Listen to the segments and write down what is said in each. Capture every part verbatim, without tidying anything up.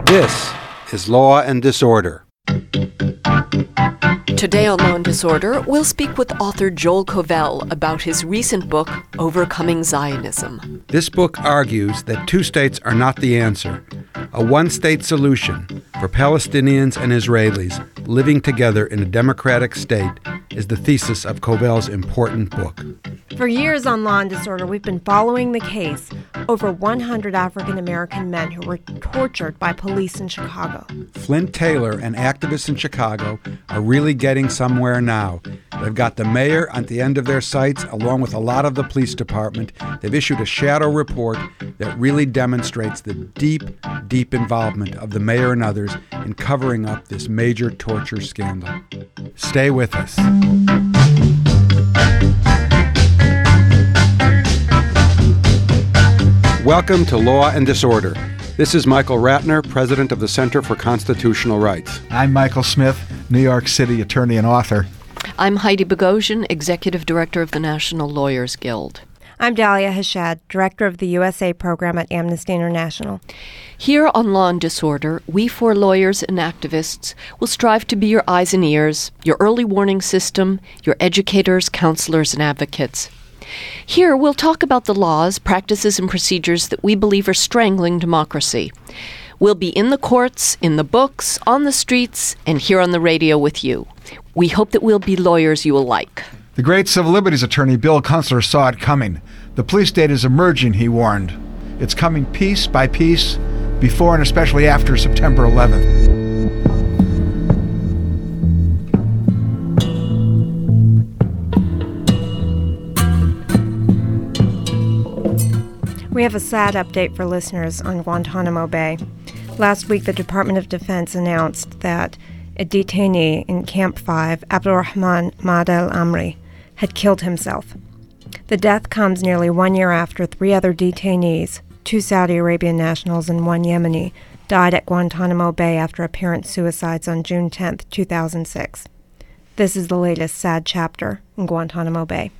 This is Law and Disorder. Today on Law and Disorder, we'll speak with author Joel Covell about his recent book, Overcoming Zionism. This book argues that two states are not the answer. A one-state solution for Palestinians and Israelis living together in a democratic state is the thesis of Covell's important book. For years on Law and Disorder, we've been following the case over one hundred African-American men who were tortured by police in Chicago. Flint Taylor and activists in Chicago are really getting somewhere now. They've got the mayor at the end of their sights, along with a lot of the police department. They've issued a shadow report that really demonstrates the deep, deep involvement of the mayor and others in covering up this major torture scandal. Stay with us. Welcome to Law and Disorder. This is Michael Ratner, president of the Center for Constitutional Rights. I'm Michael Smith, New York City attorney and author. I'm Heidi Bogosian, executive director of the National Lawyers Guild. I'm Dalia Hashad, director of the U S A program at Amnesty International. Here on Law and Disorder, we four lawyers and activists will strive to be your eyes and ears, your early warning system, your educators, counselors, and advocates. Here, we'll talk about the laws, practices, and procedures that we believe are strangling democracy. We'll be in the courts, in the books, on the streets, and here on the radio with you. We hope that we'll be lawyers you will like. The great civil liberties attorney Bill Kunstler saw it coming. The police state is emerging, he warned. It's coming piece by piece, before and especially after September eleventh. We have a sad update for listeners on Guantanamo Bay. Last week, the Department of Defense announced that a detainee in Camp five, Abdulrahman Mahd al-Amri, had killed himself. The death comes nearly one year after three other detainees, two Saudi Arabian nationals and one Yemeni, died at Guantanamo Bay after apparent suicides on June tenth, two thousand six. This is the latest sad chapter in Guantanamo Bay.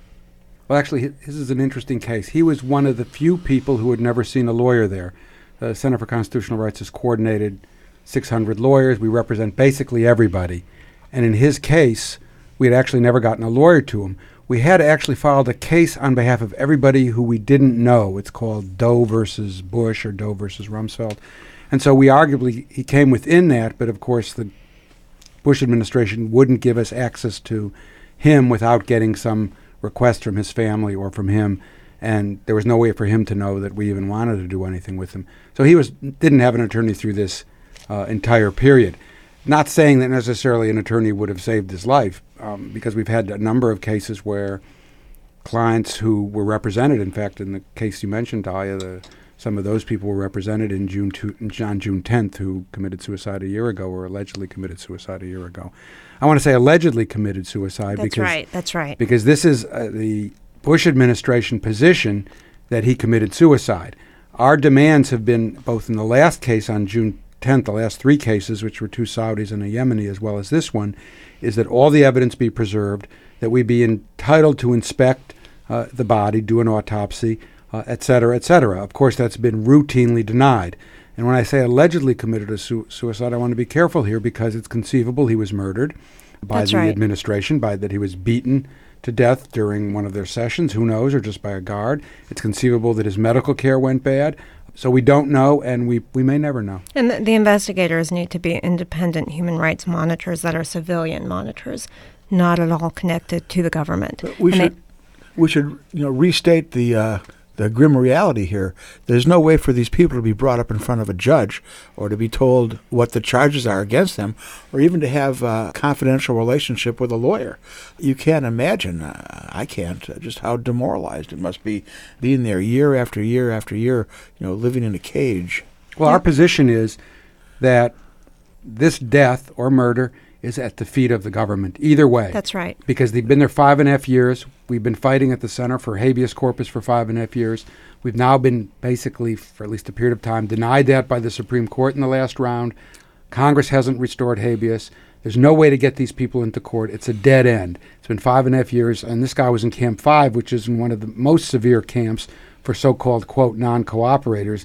Well, actually, this is an interesting case. He was one of the few people who had never seen a lawyer there. The Center for Constitutional Rights has coordinated six hundred lawyers. We represent basically everybody. And in his case, we had actually never gotten a lawyer to him. We had actually filed a case on behalf of everybody who we didn't know. It's called Doe versus Bush or Doe versus Rumsfeld. And so we arguably, he came within that, but of course the Bush administration wouldn't give us access to him without getting some request from his family or from him, and there was no way for him to know that we even wanted to do anything with him. So he was didn't have an attorney through this uh, entire period. Not saying that necessarily an attorney would have saved his life, um, because we've had a number of cases where clients who were represented, in fact, in the case you mentioned, Talia, the, some of those people were represented in June two, on June tenth who committed suicide a year ago or allegedly committed suicide a year ago. I want to say allegedly committed suicide. That's because, right, that's right. Because this is uh, the Bush administration position that he committed suicide. Our demands have been, both in the last case on June tenth, the last three cases, which were two Saudis and a Yemeni, as well as this one, is that all the evidence be preserved, that we be entitled to inspect uh, the body, do an autopsy, uh, et cetera, et cetera. Of course, that's been routinely denied. And when I say allegedly committed a su- suicide, I want to be careful here because it's conceivable he was murdered by That's the right. administration, by that he was beaten to death during one of their sessions, who knows, or just by a guard. It's conceivable that his medical care went bad. So we don't know, and we, we may never know. And the, the investigators need to be independent human rights monitors that are civilian monitors, not at all connected to the government. We And should, they, we should, you know, restate the uh, the grim reality here. There's no way for these people to be brought up in front of a judge or to be told what the charges are against them or even to have a confidential relationship with a lawyer. You can't imagine, uh, I can't, uh, just how demoralized it must be being there year after year after year, you know, living in a cage. Well, our position is that this death or murder is at the feet of the government, either way. That's right. Because they've been there five and a half years. We've been fighting at the Center for habeas corpus for five and a half years. We've now been basically, for at least a period of time, denied that by the Supreme Court in the last round. Congress hasn't restored habeas. There's no way to get these people into court. It's a dead end. It's been five and a half years, and this guy was in Camp five, which is in one of the most severe camps for so-called, quote, non-cooperators,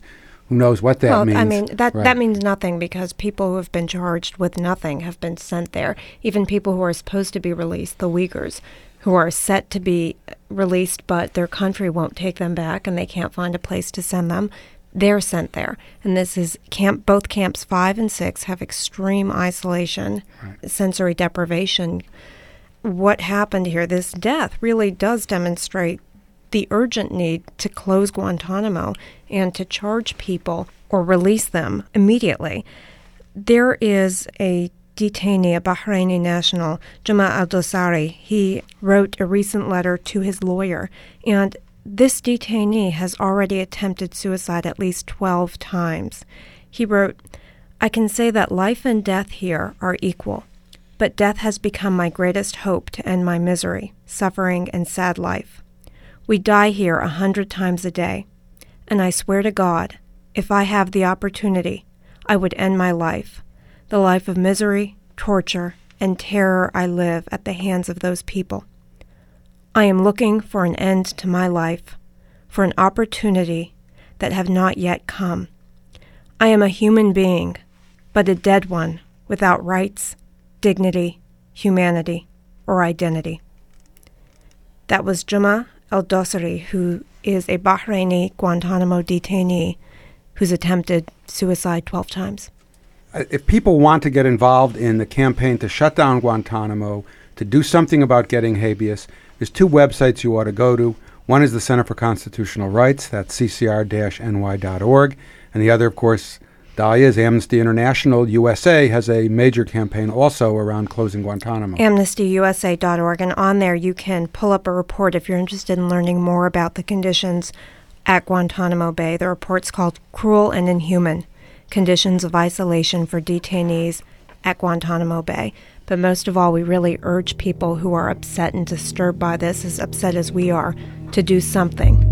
Who knows what that well, means? I mean, that, Right. that means nothing because people who have been charged with nothing have been sent there. Even people who are supposed to be released, the Uyghurs, who are set to be released, but their country won't take them back and they can't find a place to send them, they're sent there. And this is camp. Both camps five and six have extreme isolation, right. sensory deprivation. What happened here, this death, really does demonstrate the urgent need to close Guantanamo and to charge people or release them immediately. There is a detainee, a Bahraini national, Juma al-Dosari. He wrote a recent letter to his lawyer, and this detainee has already attempted suicide at least twelve times. He wrote, "I can say that life and death here are equal, but death has become my greatest hope to end my misery, suffering, and sad life. We die here a hundred times a day, and I swear to God, if I have the opportunity, I would end my life, the life of misery, torture, and terror I live at the hands of those people. I am looking for an end to my life, for an opportunity that have not yet come. I am a human being, but a dead one without rights, dignity, humanity, or identity." That was Juma al-Dosari, who is a Bahraini Guantanamo detainee who's attempted suicide twelve times. If people want to get involved in the campaign to shut down Guantanamo, to do something about getting habeas, there's two websites you ought to go to. One is the Center for Constitutional Rights, that's c c r dash n y dot org, and the other, of course, Dahlia, is Amnesty International U S A has a major campaign also around closing Guantanamo. amnesty u s a dot org, and on there you can pull up a report if you're interested in learning more about the conditions at Guantanamo Bay. The report's called Cruel and Inhuman: Conditions of Isolation for Detainees at Guantanamo Bay. But most of all, we really urge people who are upset and disturbed by this, as upset as we are, to do something.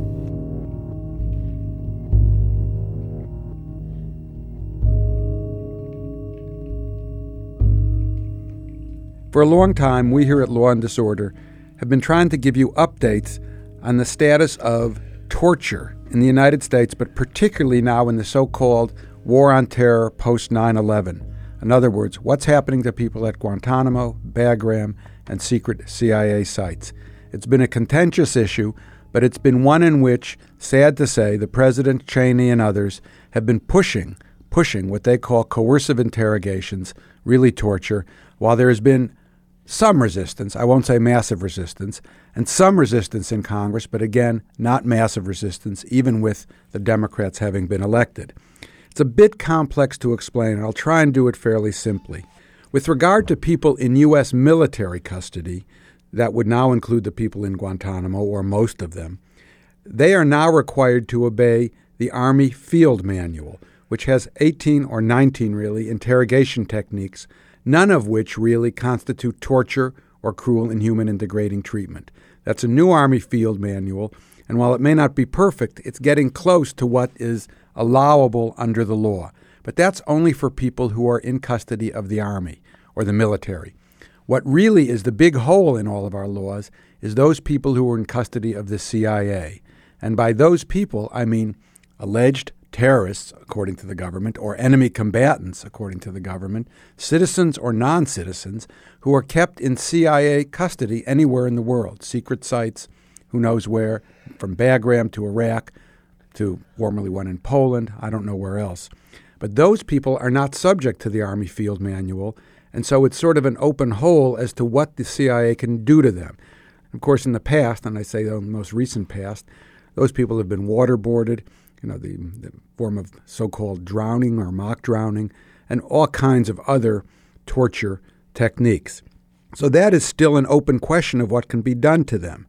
For a long time, we here at Law and Disorder have been trying to give you updates on the status of torture in the United States, but particularly now in the so-called War on Terror post nine eleven. In other words, what's happening to people at Guantanamo, Bagram, and secret C I A sites. It's been a contentious issue, but it's been one in which, sad to say, the President, Cheney, and others have been pushing, pushing what they call coercive interrogations, really torture, while there has been some resistance, I won't say massive resistance, and some resistance in Congress, but again, not massive resistance, even with the Democrats having been elected. It's a bit complex to explain, and I'll try and do it fairly simply. With regard to people in U S military custody, that would now include the people in Guantanamo, or most of them, they are now required to obey the Army Field Manual, which has eighteen or nineteen, really, interrogation techniques, none of which really constitute torture or cruel, inhuman, and degrading treatment. That's a new Army Field Manual, and while it may not be perfect, it's getting close to what is allowable under the law. But that's only for people who are in custody of the Army or the military. What really is the big hole in all of our laws is those people who are in custody of the C I A. And by those people, I mean alleged terrorists, according to the government, or enemy combatants, according to the government, citizens or non-citizens who are kept in C I A custody anywhere in the world, secret sites, who knows where, from Bagram to Iraq to formerly one in Poland, I don't know where else. But those people are not subject to the Army Field Manual, and so it's sort of an open hole as to what the C I A can do to them. Of course, in the past, and I say the most recent past, those people have been waterboarded, you know, the, the form of so-called drowning or mock drowning, and all kinds of other torture techniques. So that is still an open question of what can be done to them.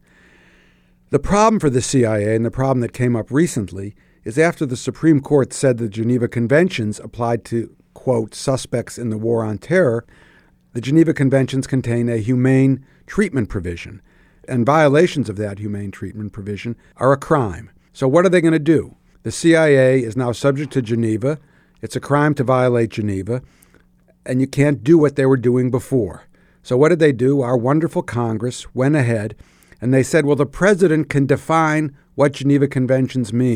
The problem for the C I A, and the problem that came up recently, is after the Supreme Court said the Geneva Conventions applied to, quote, suspects in the War on Terror, the Geneva Conventions contain a humane treatment provision, and violations of that humane treatment provision are a crime. So what are they going to do? The C I A is now subject to Geneva. It's a crime to violate Geneva, and you can't do what they were doing before. So what did they do? Our wonderful Congress went ahead, and they said, well, the president can define what Geneva Conventions mean,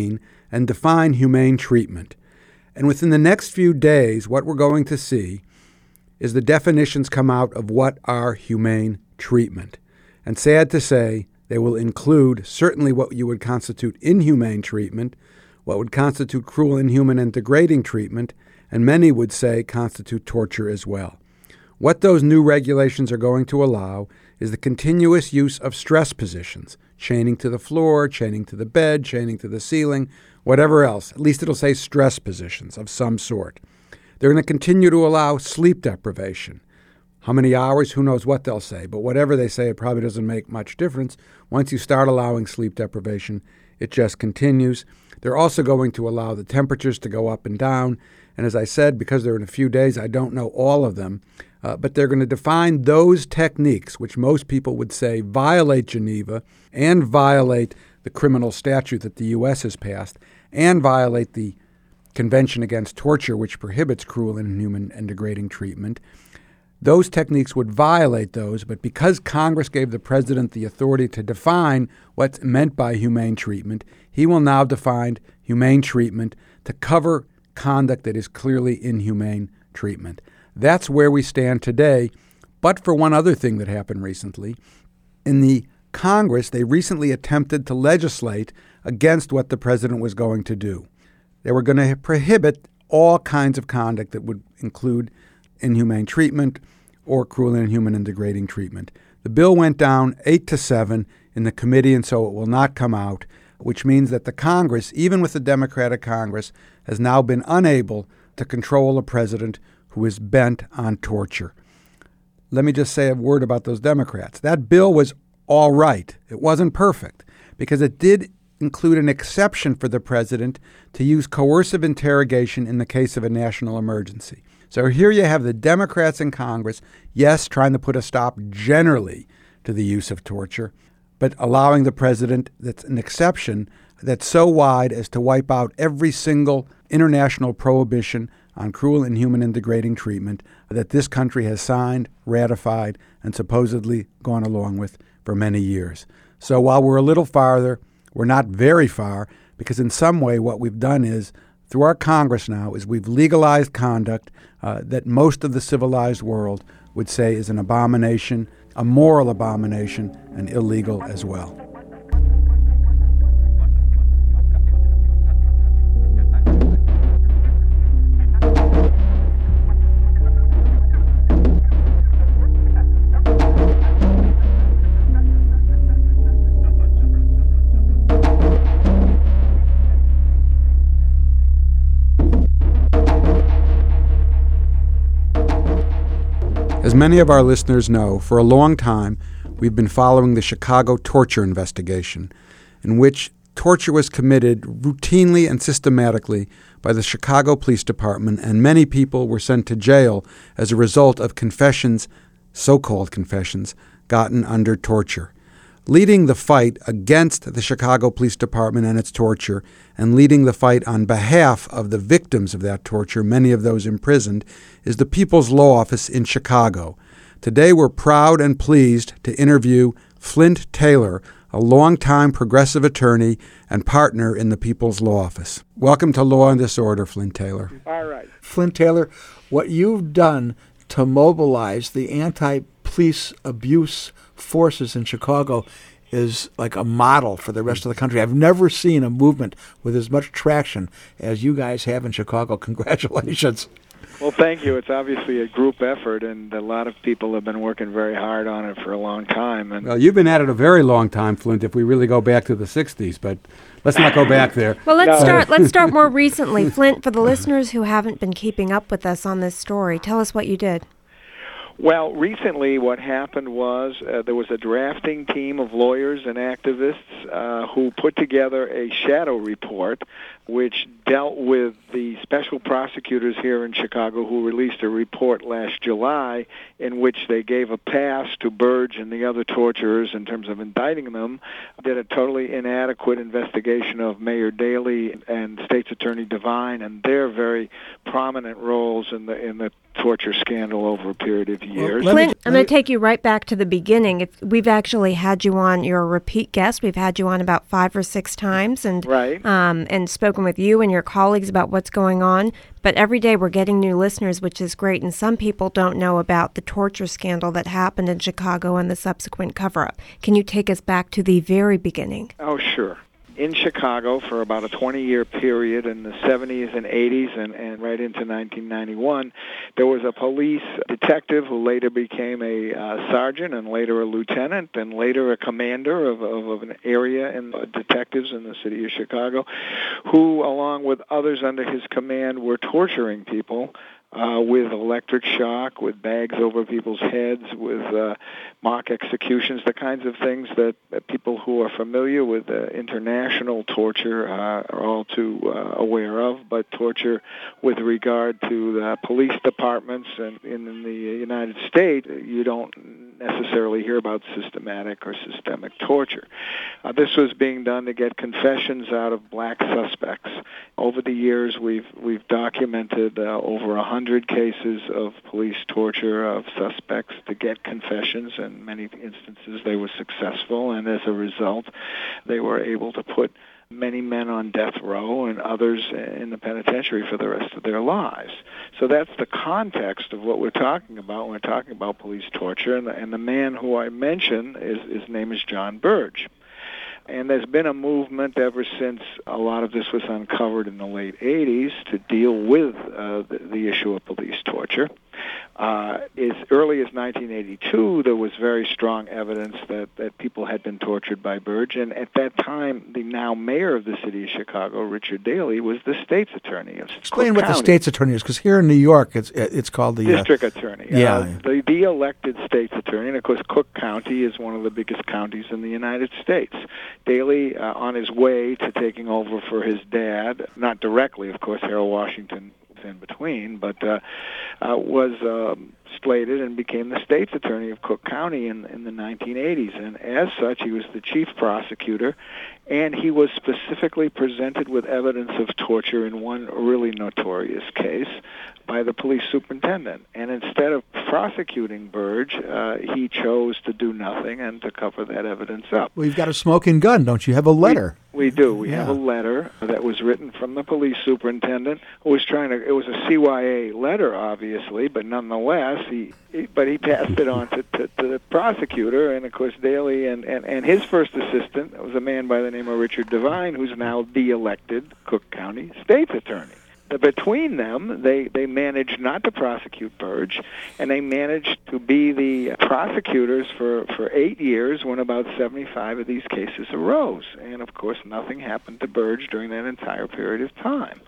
and define humane treatment. And within the next few days, what we're going to see is the definitions come out of what are humane treatment. And sad to say, they will include certainly what you would constitute inhumane treatment, what would constitute cruel, inhuman, and degrading treatment, and many would say constitute torture as well. What those new regulations are going to allow is the continuous use of stress positions, chaining to the floor, chaining to the bed, chaining to the ceiling, whatever else. At least it'll say stress positions of some sort. They're going to continue to allow sleep deprivation. How many hours? Who knows what they'll say. But whatever they say, it probably doesn't make much difference. Once you start allowing sleep deprivation, it just continues. They're also going to allow the temperatures to go up and down. And as I said, because they're in a few days, I don't know all of them. Uh, but they're going to define those techniques, which most people would say violate Geneva and violate the criminal statute that the U S has passed and violate the Convention Against Torture, which prohibits cruel, inhuman, and degrading treatment. Those techniques would violate those, but because Congress gave the president the authority to define what's meant by humane treatment, he will now define humane treatment to cover conduct that is clearly inhumane treatment. That's where we stand today, but for one other thing that happened recently. In the Congress, they recently attempted to legislate against what the president was going to do. They were going to prohibit all kinds of conduct that would include inhumane treatment or cruel, inhuman, and degrading treatment. The bill went down eight to seven in the committee, and so it will not come out, which means that the Congress, even with the Democratic Congress, has now been unable to control a president who is bent on torture. Let me just say a word about those Democrats. That bill was all right. It wasn't perfect because it did include an exception for the president to use coercive interrogation in the case of a national emergency. So here you have the Democrats in Congress, yes, trying to put a stop generally to the use of torture, but allowing the president, that's an exception, that's so wide as to wipe out every single international prohibition on cruel, inhuman, and degrading treatment that this country has signed, ratified, and supposedly gone along with for many years. So while we're a little farther, we're not very far, because in some way what we've done is, through our Congress now, is we've legalized conduct uh, that most of the civilized world would say is an abomination, a moral abomination, and illegal as well. As many of our listeners know, for a long time, we've been following the Chicago torture investigation, in which torture was committed routinely and systematically by the Chicago Police Department, and many people were sent to jail as a result of confessions, so-called confessions, gotten under torture. Leading the fight against the Chicago Police Department and its torture, and leading the fight on behalf of the victims of that torture, many of those imprisoned, is the People's Law Office in Chicago. Today we're proud and pleased to interview Flint Taylor, a longtime progressive attorney and partner in the People's Law Office. Welcome to Law and Disorder, Flint Taylor. All right. Flint Taylor, what you've done to mobilize the anti-police abuse forces in Chicago is like a model for the rest of the country. I've never seen a movement with as much traction as you guys have in Chicago. Congratulations. Well, thank you. It's obviously a group effort, and a lot of people have been working very hard on it for a long time. And well, you've been at it a very long time, Flint, if we really go back to the sixties, but let's not go back there. Well, let's No. start let's start more recently. Flint, for the listeners who haven't been keeping up with us on this story, tell us what you did. Well, recently what happened was uh, there was a drafting team of lawyers and activists uh, who put together a shadow report which dealt with the special prosecutors here in Chicago who released a report last July in which they gave a pass to Burge and the other torturers in terms of indicting them, did a totally inadequate investigation of Mayor Daley and State's Attorney Devine and their very prominent roles in the in the torture scandal over a period of years. Well, Clint, me- I'm going to take you right back to the beginning. If we've actually had you on, you're a repeat guest. We've had you on about five or six times and Right. um, and spoken with you and your colleagues about what's going on. But every day we're getting new listeners, which is great. And some people don't know about the torture scandal that happened in Chicago and the subsequent cover-up. Can you take us back to the very beginning? Oh, sure. In Chicago for about a twenty-year period in the seventies and eighties and, and right into nineteen ninety-one, there was a police detective who later became a uh, sergeant and later a lieutenant and later a commander of, of, of an area in uh, detectives in the city of Chicago, who, along with others under his command, were torturing people Uh, with electric shock, with bags over people's heads, with uh, mock executions, the kinds of things that, that people who are familiar with uh, international torture uh, are all too uh, aware of, but torture with regard to the police departments and in, in the United States, you don't necessarily hear about systematic or systemic torture. Uh, this was being done to get confessions out of black suspects. Over the years, we've we've documented uh, over a hundred cases of police torture of suspects to get confessions. In many instances, they were successful, and as a result, they were able to put many men on death row and others in the penitentiary for the rest of their lives. So that's the context of what we're talking about when we're talking about police torture. And the, and the man who I mentioned, is, his name is John Burge. And there's been a movement ever since a lot of this was uncovered in the late eighties to deal with uh, the, the issue of police torture. Uh, as early as nineteen eighty-two, there was very strong evidence that, that people had been tortured by Burge, and at that time, the now mayor of the city of Chicago, Richard Daley, was the state's attorney of Explain Cook what the County. state's attorney is, because here in New York, it's it's called the District uh, attorney. Yeah. Uh, the, the elected state's attorney, and of course Cook County is one of the biggest counties in the United States. Daley, uh, on his way to taking over for his dad, not directly, of course, Harold Washington in between, but uh, uh, was um, slated and became the state's attorney of Cook County in, in the nineteen eighties. And as such, he was the chief prosecutor, and he was specifically presented with evidence of torture in one really notorious case by the police superintendent. And instead of prosecuting Burge, uh, he chose to do nothing and to cover that evidence up. Well, you've got a smoking gun, don't you? You have a letter. We, we do. We Yeah. have a letter that was written from the police superintendent who was trying to, it was a C Y A letter, obviously, but nonetheless, he, he but he passed it on to, to, to the prosecutor, and of course Daley and, and, and his first assistant was a man by the name of Richard Devine, who's now the elected Cook County state's attorney. Between them, they, they managed not to prosecute Burge, and they managed to be the prosecutors for, for eight years when about seventy-five of these cases arose. And, of course, nothing happened to Burge during that entire period of time.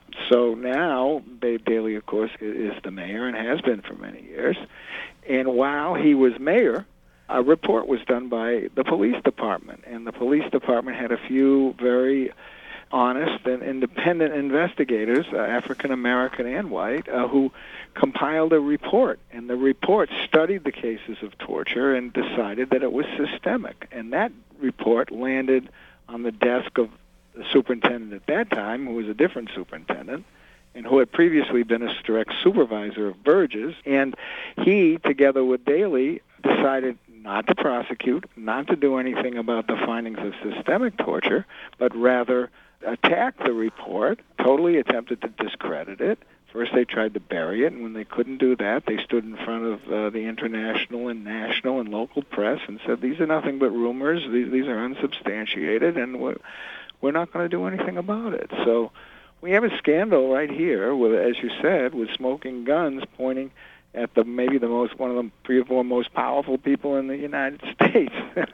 So now, Dave Daley, of course, is the mayor and has been for many years. And while he was mayor, a report was done by the police department, and the police department had a few very honest and independent investigators, uh, African American and white, uh, who compiled a report. And the report studied the cases of torture and decided that it was systemic. And that report landed on the desk of the superintendent at that time, who was a different superintendent, and who had previously been a direct supervisor of Burge's. And he, together with Daley, decided not to prosecute, not to do anything about the findings of systemic torture, but rather attacked the report, totally attempted to discredit it. First they tried to bury it, and when they couldn't do that, they stood in front of uh, the international and national and local press and said, these are nothing but rumors, these, these are unsubstantiated, and we're, we're not going to do anything about it. So we have a scandal right here, with, as you said, with smoking guns pointing at the maybe the most one of the three or four most powerful people in the United States,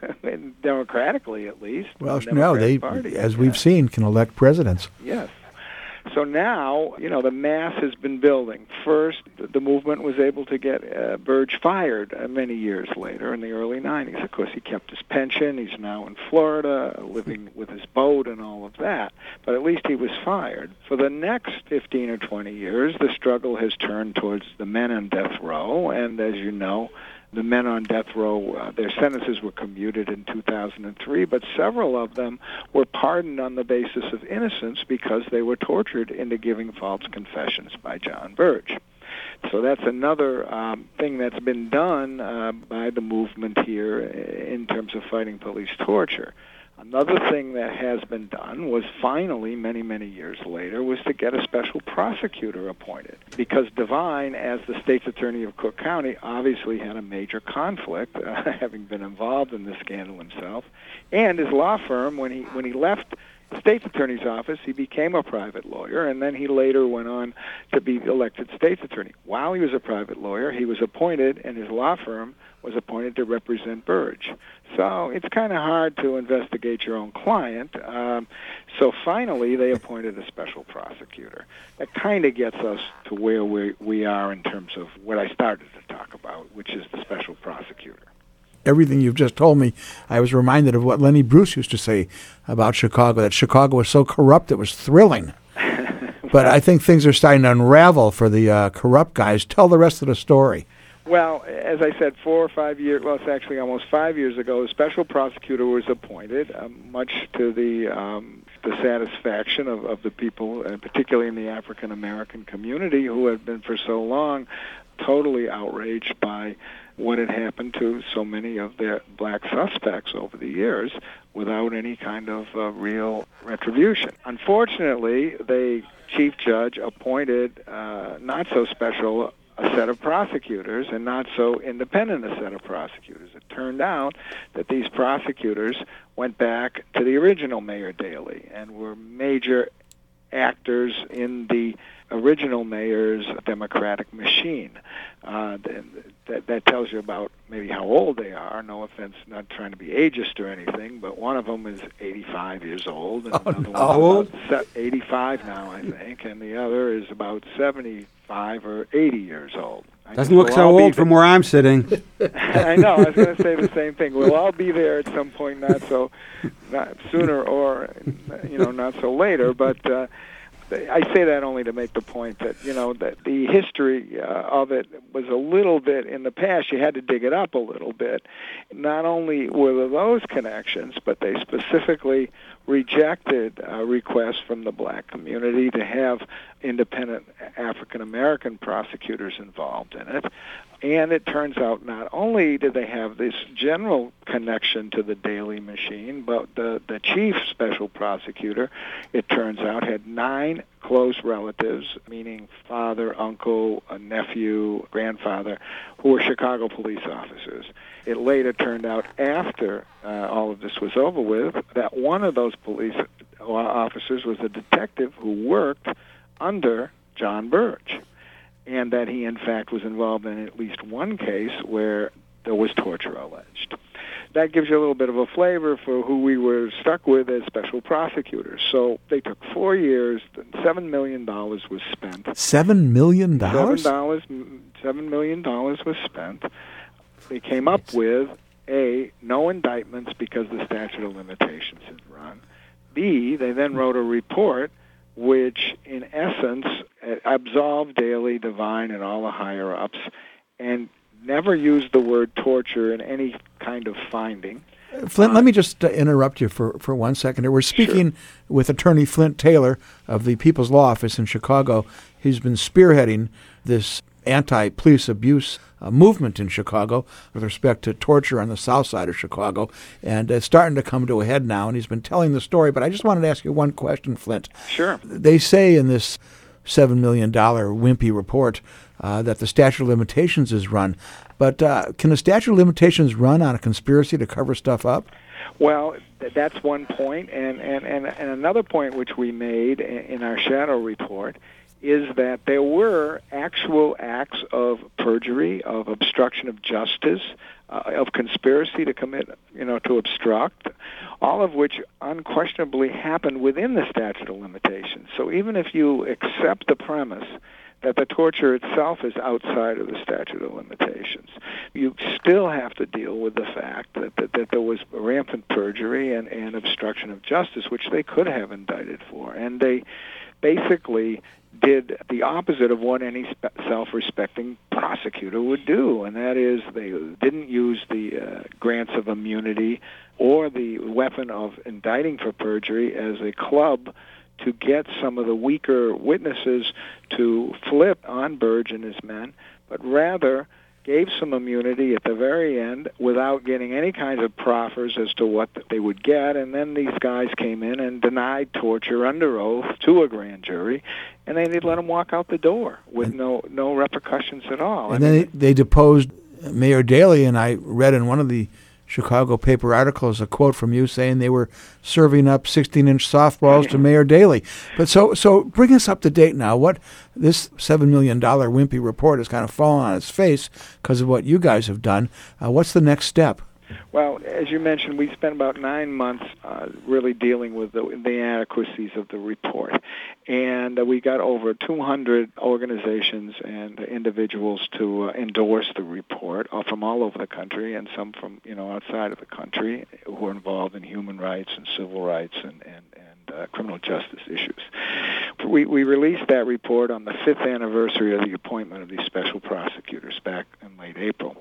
and democratically at least. Well, the no, they, Democratic Party, as yeah. we've seen, can elect presidents. Yes. So now, you know, the mass has been building. First, the movement was able to get uh, Burge fired uh, many years later in the early nineties. Of course, he kept his pension. He's now in Florida, living with his boat and all of that. But at least he was fired. For the next fifteen or twenty years, the struggle has turned towards the men on death row. And as you know, the men on death row, uh, their sentences were commuted in two thousand three, but several of them were pardoned on the basis of innocence because they were tortured into giving false confessions by John Burge. So that's another um, thing that's been done uh, by the movement here in terms of fighting police torture. Another thing that has been done was finally, many, many years later, was to get a special prosecutor appointed. Because Devine, as the state's attorney of Cook County, obviously had a major conflict, uh, having been involved in this scandal himself. And his law firm, when he when he left the state's attorney's office, he became a private lawyer, and then he later went on to be elected state's attorney. While he was a private lawyer, he was appointed, and his law firm was appointed to represent Burge. So it's kind of hard to investigate your own client. Um, so finally, they appointed a special prosecutor. That kind of gets us to where we, we are in terms of what I started to talk about, which is the special prosecutor. Everything you've just told me, I was reminded of what Lenny Bruce used to say about Chicago, that Chicago was so corrupt it was thrilling. But I think things are starting to unravel for the uh, corrupt guys. Tell the rest of the story. Well, as I said, four or five years, well, it's actually almost five years ago, a special prosecutor was appointed, um, much to the um, the satisfaction of, of the people, and particularly in the African-American community, who had been for so long totally outraged by what had happened to so many of their black suspects over the years without any kind of uh, real retribution. Unfortunately, the chief judge appointed uh, not so special a set of prosecutors and not so independent a set of prosecutors. It turned out that these prosecutors went back to the original Mayor Daley and were major actors in the original mayor's Democratic machine. Uh, that, that tells you about maybe how old they are. No offense, not trying to be ageist or anything, but one of them is eighty-five years old. And oh, another no. How old? eighty-five now, I think, and the other is about seventy-five or eighty years old. I Doesn't look so old from where I'm sitting. I know. I was going to say the same thing. We'll all be there at some point, not so, not sooner or, you know, not so later. But uh, I say that only to make the point that, you know, that the history uh, of it was a little bit in the past. You had to dig it up a little bit. Not only were there those connections, but they specifically rejected uh, requests from the black community to have independent African-American prosecutors involved in it. And it turns out not only did they have this general connection to the Daley machine, but the, the chief special prosecutor, it turns out, had nine close relatives, meaning father, uncle, a nephew, grandfather, who were Chicago police officers. It later turned out, after uh, all of this was over with, that one of those police officers was a detective who worked under John Burge, and that he, in fact, was involved in at least one case where there was torture alleged. That gives you a little bit of a flavor for who we were stuck with as special prosecutors. So they took four years, seven million dollars was spent. Seven million dollars? Seven dollars, seven million dollars was spent. They came up with, A, no indictments because the statute of limitations had run. B, they then wrote a report which, in essence, absolved Daley, Devine, and all the higher-ups, and never used the word torture in any kind of finding. Flint, uh, let me just uh, interrupt you for, for one second. We're speaking Sure. with Attorney Flint Taylor of the People's Law Office in Chicago. He's been spearheading this anti-police abuse uh, movement in Chicago with respect to torture on the south side of Chicago, and it's starting to come to a head now, and he's been telling the story. But I just wanted to ask you one question, Flint. Sure. They say in this seven million dollars wimpy report uh, that the statute of limitations is run, but uh, can the statute of limitations run on a conspiracy to cover stuff up? Well, th- that's one point, and, and, and, and another point which we made in, in our shadow report is that there were actual acts of perjury, of obstruction of justice, uh, of conspiracy to commit, you know, to obstruct, all of which unquestionably happened within the statute of limitations. So even if you accept the premise that the torture itself is outside of the statute of limitations, you still have to deal with the fact that, that, that there was rampant perjury and, and obstruction of justice, which they could have indicted for. And they basically did the opposite of what any spe- self-respecting prosecutor would do, and that is they didn't use the uh, grants of immunity or the weapon of indicting for perjury as a club to get some of the weaker witnesses to flip on Burge and his men, but rather gave some immunity at the very end without getting any kinds of proffers as to what they would get, and then these guys came in and denied torture under oath to a grand jury, and then they let them walk out the door with and, no no repercussions at all. And I then mean, they, they deposed Mayor Daley, and I read in one of the Chicago paper articles a quote from you saying they were serving up sixteen-inch softballs to Mayor Daley. But so so bring us up to date now. What this seven million dollars wimpy report has kind of fallen on its face because of what you guys have done. Uh, what's the next step? Well, as you mentioned, we spent about nine months uh, really dealing with the, the inadequacies of the report. And uh, we got over two hundred organizations and individuals to uh, endorse the report, all from all over the country and some from, you know, outside of the country who are involved in human rights and civil rights and, and, and uh, criminal justice issues. We, we released that report on the fifth anniversary of the appointment of these special prosecutors back in late April.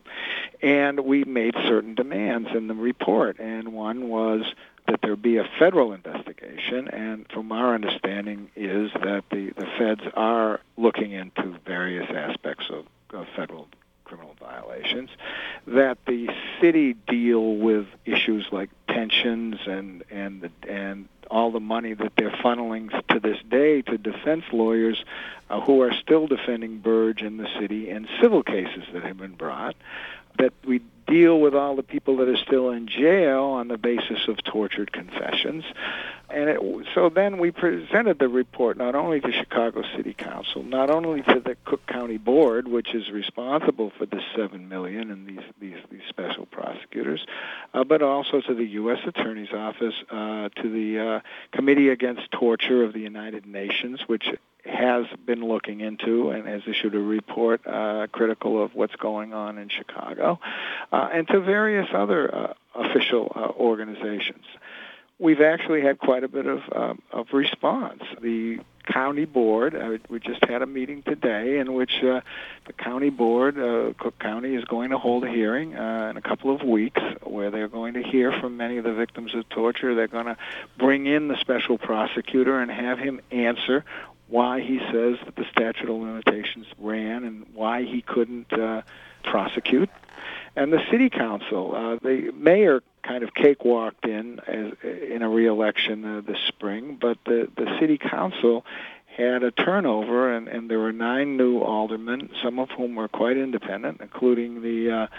And we made certain demands in the report, and one was that there be a federal investigation, and from our understanding is that the, the feds are looking into various aspects of, of federal criminal violations, that the city deal with issues like pensions and and the, and all the money that they're funneling to this day to defense lawyers uh, who are still defending Burge in the city in civil cases that have been brought, that we deal with all the people that are still in jail on the basis of tortured confessions. And it, so then we presented the report not only to Chicago City Council, not only to the Cook County Board, which is responsible for the seven million dollars and these, these, these special prosecutors, uh, but also to the U S Attorney's Office, uh, to the uh, Committee Against Torture of the United Nations, which has been looking into and has issued a report uh, critical of what's going on in Chicago, uh, and to various other uh, official uh, organizations. We've actually had quite a bit of um, of response. The county board, uh, we just had a meeting today in which uh, the county board, uh, Cook County, is going to hold a hearing uh, in a couple of weeks where they're going to hear from many of the victims of torture. They're going to bring in the special prosecutor and have him answer why he says that the statute of limitations ran and why he couldn't uh, prosecute. And the city council, uh, the mayor kind of cakewalked in as, in a re-election uh, this spring, but the, the city council had a turnover, and, and there were nine new aldermen, some of whom were quite independent, including the uh,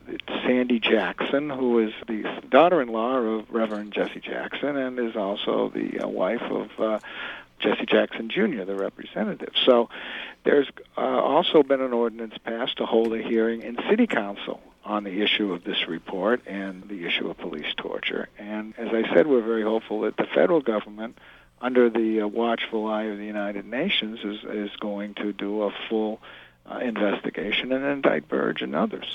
Sandy Jackson, who is the daughter-in-law of Reverend Jesse Jackson and is also the uh, wife of uh, Jesse Jackson Junior, the representative. So there's uh, also been an ordinance passed to hold a hearing in city council on the issue of this report and the issue of police torture. And as I said, we're very hopeful that the federal government, under the uh, watchful eye of the United Nations, is, is going to do a full uh, investigation and indict Burge and others.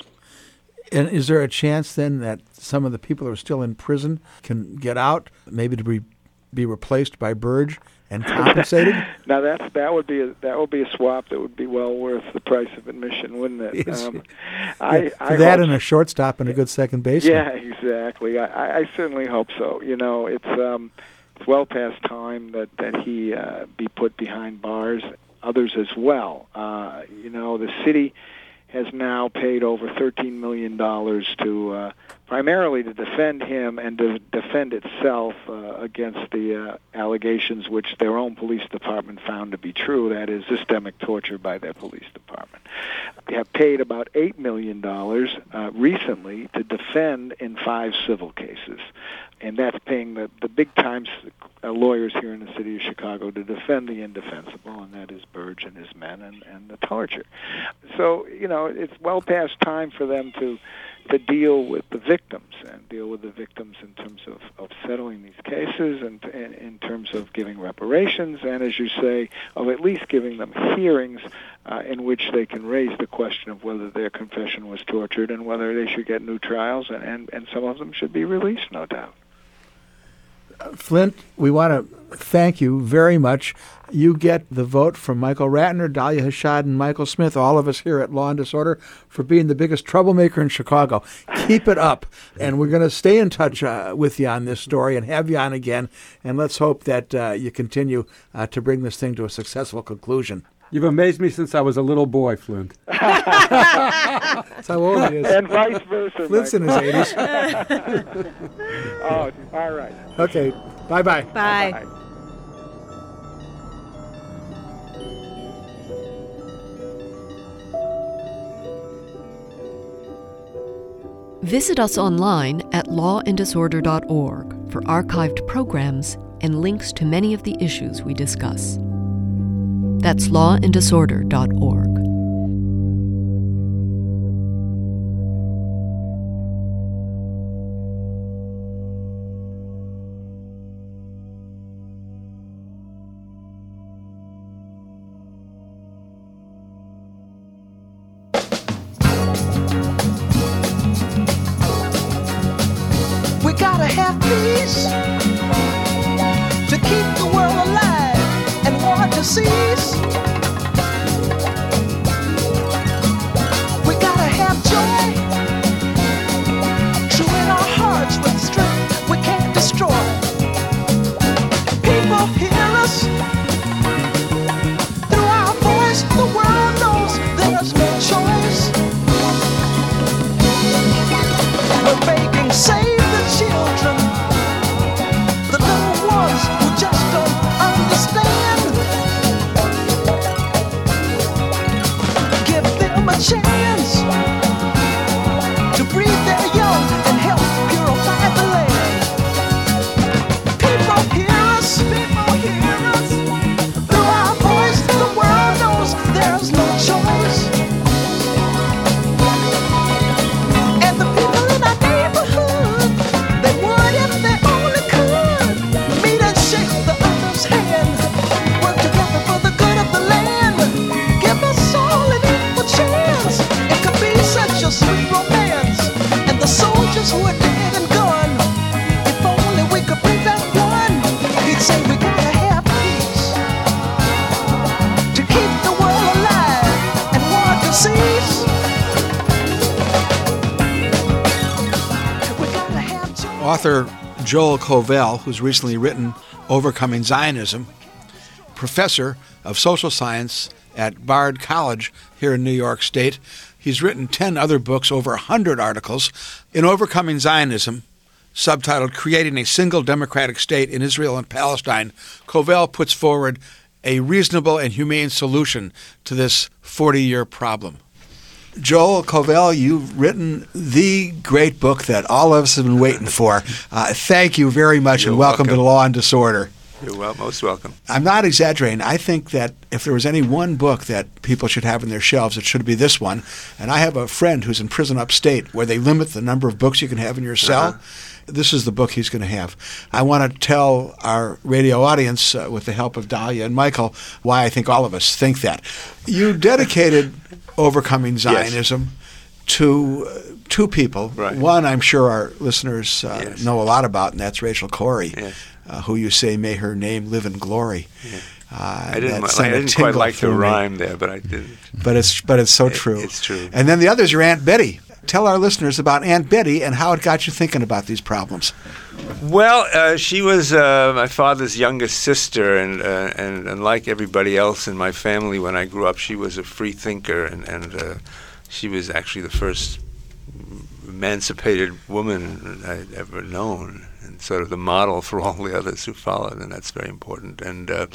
And is there a chance then that some of the people who are still in prison can get out, maybe to be be replaced by Burge and compensated? Now that's that would be a, that would be a swap that would be well worth the price of admission, wouldn't it? Yes. Um, yeah, I, for I that hope, and a shortstop and a good second baseman. Yeah, exactly. I, I certainly hope so. You know, it's um, it's well past time that that he uh, be put behind bars. Others as well. Uh, you know, the city has now paid over thirteen million dollars to uh, primarily to defend him and to defend itself uh, against the uh, allegations which their own police department found to be true, that is systemic torture by their police department. They have paid about eight million dollars uh, recently to defend in five civil cases. And that's paying the, the big-time uh, lawyers here in the city of Chicago to defend the indefensible, and that is Burge and his men and, and the torture. So, you know, it's well past time for them to to deal with the victims and deal with the victims in terms of, of settling these cases and in, in terms of giving reparations and, as you say, of at least giving them hearings uh, in which they can raise the question of whether their confession was tortured and whether they should get new trials, and, and, and some of them should be released, no doubt. Flint, we want to thank you very much. You get the vote from Michael Ratner, Dahlia Hashad, and Michael Smith, all of us here at Law and Disorder, for being the biggest troublemaker in Chicago. Keep it up. And we're going to stay in touch uh, with you on this story and have you on again. And let's hope that uh, you continue uh, to bring this thing to a successful conclusion. You've amazed me since I was a little boy, Flint. That's how old he is. And vice versa. Flint's in his eighties. Oh, all right. Okay. Bye-bye. Bye. Bye. Visit us online at law and disorder dot org for archived programs and links to many of the issues we discuss. That's law and disorder dot org. We gotta have peace to keep the world alive and war to cease. We gotta have joy, true in our hearts with strength we can't destroy. People hear us through our voice. The world knows there's no choice. We're begging, save the children, the little ones who just don't understand. Give them a chance to breathe their young and help purify the land. People hear us, people hear us. Through our voice, the world knows there's no choice. And the people in our neighborhood, they would if they only could meet and shake the other's hand, work together for the good of the land. Give us all an equal chance. It could be such a sweet romance. And the soldiers who are dead and gone, if only we could bring back one, he'd say we gotta have peace to keep the world alive and war to cease. We gotta have joy. Author Joel Covell, who's recently written Overcoming Zionism, professor of social science at Bard College here in New York State. He's written ten other books, over one hundred articles. In Overcoming Zionism, subtitled Creating a Single Democratic State in Israel and Palestine, Covell puts forward a reasonable and humane solution to this forty-year problem. Joel Covell, you've written the great book that all of us have been waiting for. Uh, thank you very much, You're and welcome, welcome. to Law and Disorder. You're well, most welcome. I'm not exaggerating. I think that if there was any one book that people should have in their shelves, it should be this one. And I have a friend who's in prison upstate where they limit the number of books you can have in your cell. Uh-huh. This is the book he's going to have. I want to tell our radio audience, uh, with the help of Dahlia and Michael, why I think all of us think that. You dedicated Overcoming Zionism to uh, two people. Right. One, I'm sure our listeners uh, Yes. know a lot about, and that's Rachel Corrie, Yes. uh, who you say, may her name live in glory. Yeah. Uh, I didn't, that I sent a didn't quite tingle like the through me. rhyme there, but I didn't. But it's but it's so It- true. it's true. And then the other is your Aunt Betty. Tell our listeners about Aunt Betty and how it got you thinking about these problems. Well, uh, she was uh, my father's youngest sister, and, uh, and and like everybody else in my family, when I grew up, she was a free thinker, and and uh, she was actually the first emancipated woman I'd ever known, and sort of the model for all the others who followed, and that's very important. And uh,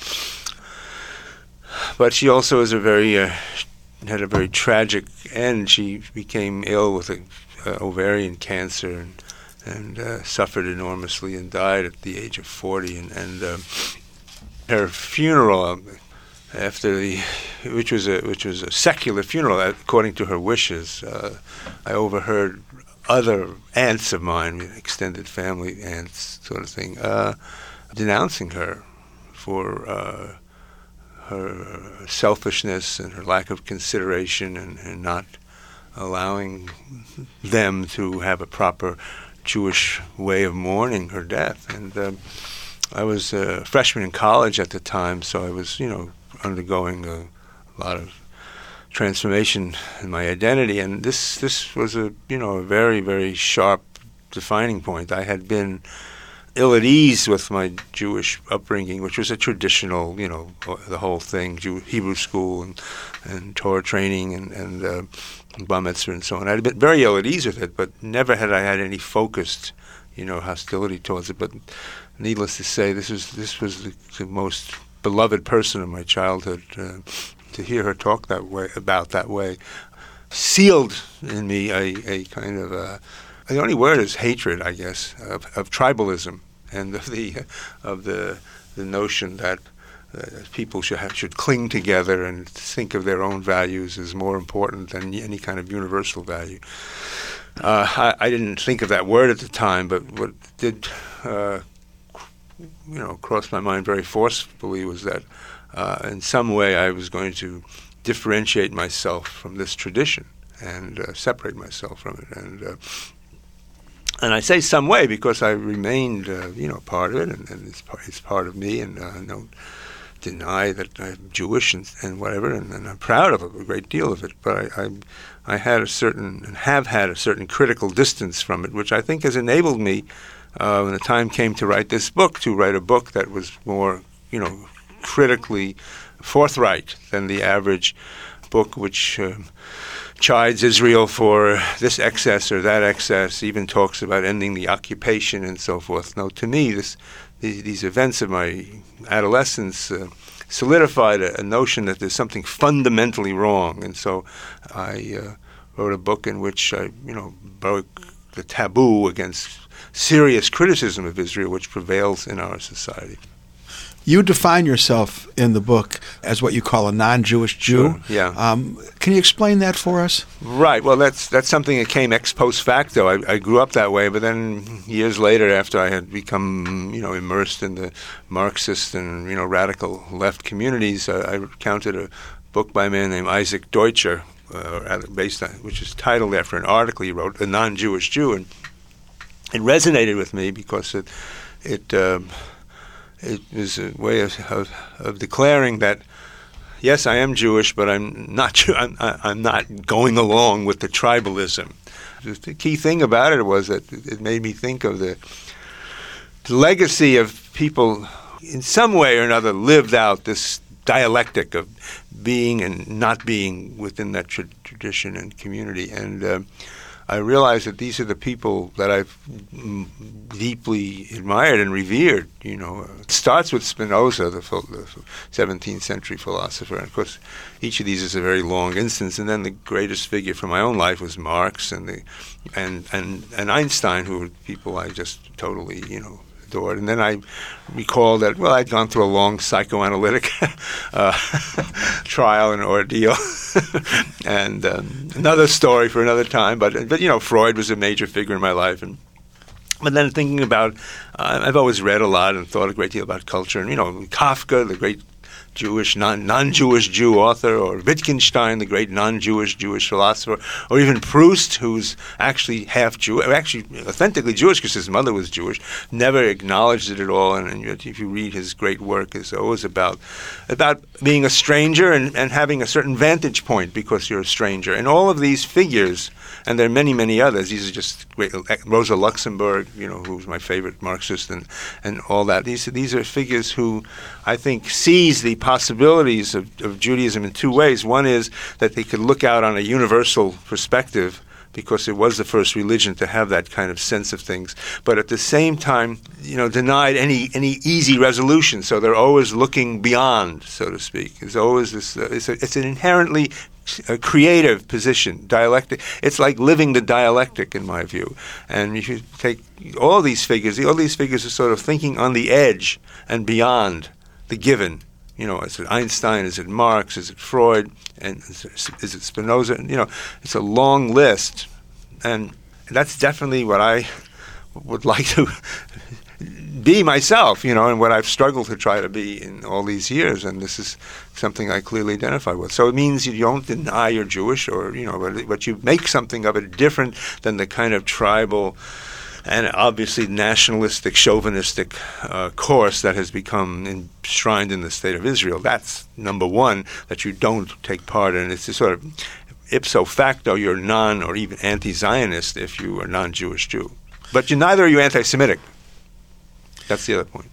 but she also was a very uh, had a very tragic end. She became ill with a, uh, ovarian cancer and and uh, suffered enormously and died at the age of forty. And, and uh, her funeral, um, after the, which was a which was a secular funeral according to her wishes, uh, I overheard other aunts of mine, extended family aunts, sort of thing, uh, denouncing her for uh, her selfishness and her lack of consideration, and, and not allowing them to have a proper Jewish way of mourning her death. And uh, I was a freshman in college at the time, so I was, you know, undergoing a lot of transformation in my identity, and this this was a you know a very very sharp defining point. I had been ill at ease with my Jewish upbringing, which was a traditional, you know, the whole thing, Jew, Hebrew school and and Torah training and and uh, Bar Mitzvah and so on. I'd been very ill at ease with it, but never had I had any focused, you know, hostility towards it. But needless to say, this was this was the, the most beloved person of my childhood. Uh, to hear her talk that way about that way sealed in me a, a kind of a, the only word is hatred, I guess, of, of tribalism and of the of the the notion that uh, people should have, should cling together and think of their own values as more important than any kind of universal value. Uh, I, I didn't think of that word at the time, but what did uh, you know cross my mind very forcefully was that uh, in some way I was going to differentiate myself from this tradition and uh, separate myself from it. And uh, and I say some way because I remained, uh, you know, part of it, and, and it's, part, it's part of me, and uh, I don't deny that I'm Jewish and, and whatever, and, and I'm proud of it, a great deal of it. But I, I, I had a certain, and have had a certain critical distance from it, which I think has enabled me, uh, when the time came to write this book, to write a book that was more, you know, critically forthright than the average book, which um, chides Israel for this excess or that excess, even talks about ending the occupation and so forth. No, to me, this these, these events of my adolescence uh, solidified a, a notion that there's something fundamentally wrong, and so I uh, wrote a book in which I, you know, broke the taboo against serious criticism of Israel, which prevails in our society. You define yourself in the book as what you call a non-Jewish Jew. Sure, yeah. Um, can you explain that for us? Right. Well, that's that's something that came ex post facto. I, I grew up that way, but then years later, after I had become, you know, immersed in the Marxist and, you know, radical left communities, uh, I recounted a book by a man named Isaac Deutscher, uh, based on, which is titled after an article he wrote, "A Non-Jewish Jew," and it resonated with me because it it. Uh, It was a way of, of, of declaring that, yes, I am Jewish, but I'm not. I'm, I'm not going along with the tribalism. The key thing about it was that it made me think of the, the legacy of people, in some way or another, lived out this dialectic of being and not being within that tra- tradition and community. And uh, I realized that these are the people that I've m- deeply admired and revered. You know, it starts with Spinoza, the, ph- the seventeenth century philosopher. And of course, each of these is a very long instance. And then the greatest figure from my own life was Marx and the and and, and Einstein, who were people I just totally, you know, adored. And then I recall that, well, I'd gone through a long psychoanalytic uh, trial and ordeal. and um, another story for another time. But, but, you know, Freud was a major figure in my life. And But then thinking about, uh, I've always read a lot and thought a great deal about culture. And, you know, Kafka, the great Jewish, non, non-Jewish Jew author, or Wittgenstein, the great non-Jewish Jewish philosopher, or even Proust, who's actually half Jewish, actually authentically Jewish because his mother was Jewish, never acknowledged it at all. And, and if you read his great work, it's always about about being a stranger and, and having a certain vantage point because you're a stranger. And all of these figures, and there are many, many others, these are just great, Rosa Luxemburg, you know, who's my favorite Marxist, and, and all that. These, these are figures who I think seize the possibilities of, of Judaism in two ways. One is that they could look out on a universal perspective because it was the first religion to have that kind of sense of things, but at the same time, you know, denied any any easy resolution. So they're always looking beyond, so to speak. It's always this. Uh, it's, a, it's an inherently a creative position, dialectic. It's like living the dialectic, in my view. And if you take all these figures, all these figures are sort of thinking on the edge and beyond the given. You know, is it Einstein? Is it Marx? Is it Freud? And is it, is it Spinoza? You know, it's a long list, and that's definitely what I would like to be myself. You know, and what I've struggled to try to be in all these years. And this is something I clearly identify with. So it means you don't deny you're Jewish, or you know, but, but you make something of it different than the kind of tribal and obviously nationalistic, chauvinistic uh, course that has become enshrined in the State of Israel. That's number one, that you don't take part in. It's a sort of ipso facto, you're non or even anti-Zionist if you are non-Jewish Jew. But you, neither are you anti-Semitic. That's the other point.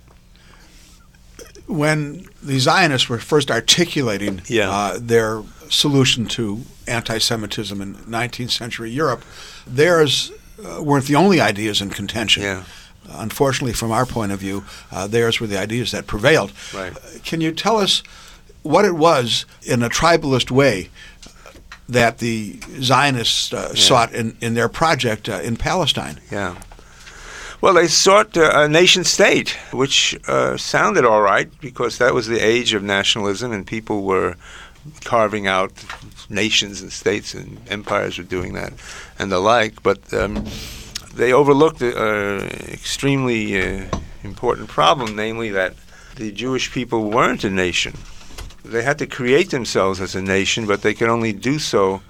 When the Zionists were first articulating Yeah. uh, their solution to anti-Semitism in nineteenth century Europe, theirs uh, weren't the only ideas in contention. Yeah. Unfortunately, from our point of view, uh, theirs were the ideas that prevailed. Right. Uh, can you tell us what it was in a tribalist way that the Zionists uh, sought in, in their project uh, in Palestine? Yeah. Well, they sought uh, a nation state, which uh, sounded all right because that was the age of nationalism and people were carving out nations and states and empires were doing that and the like. But um, they overlooked an extremely uh, important problem, namely that the Jewish people weren't a nation. They had to create themselves as a nation, but they could only do so